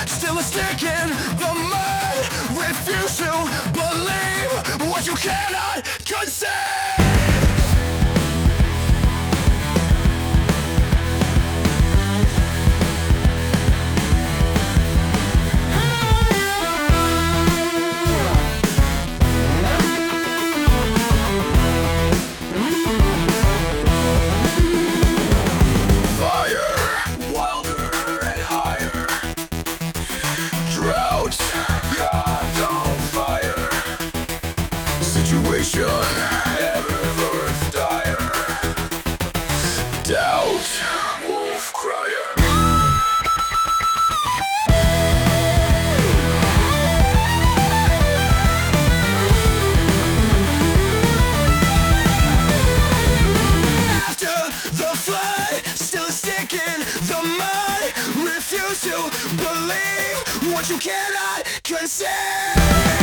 still a stick in the mud. Refuse to believe what you cannot conceive. Situation ever dire. Doubt, wolf crier. After the flood, still a stick in the mud. Refuse to believe what you cannot conceive.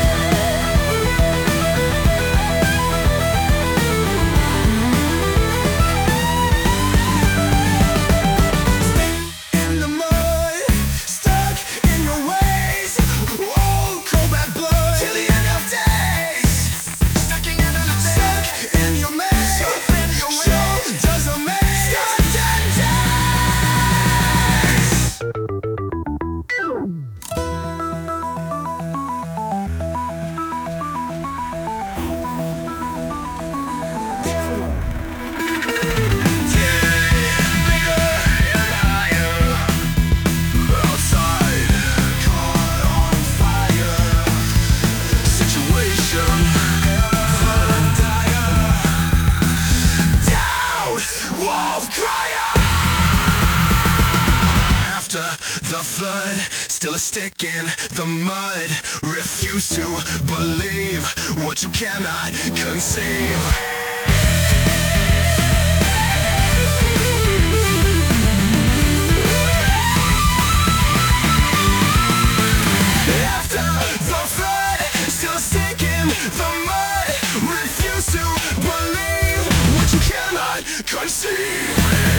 The flood, still a stick in the mud. Refuse to believe what you cannot conceive. After the flood, still a stick in the mud. Refuse to believe what you cannot conceive.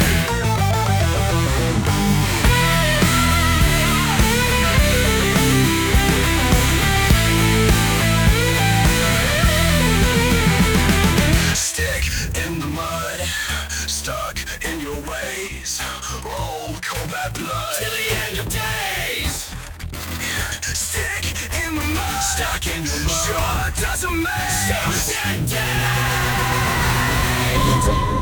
Stuck in your ways, old combat blood till the end of days. Stick in the mud, stuck in your mud. Sure doesn't make sense.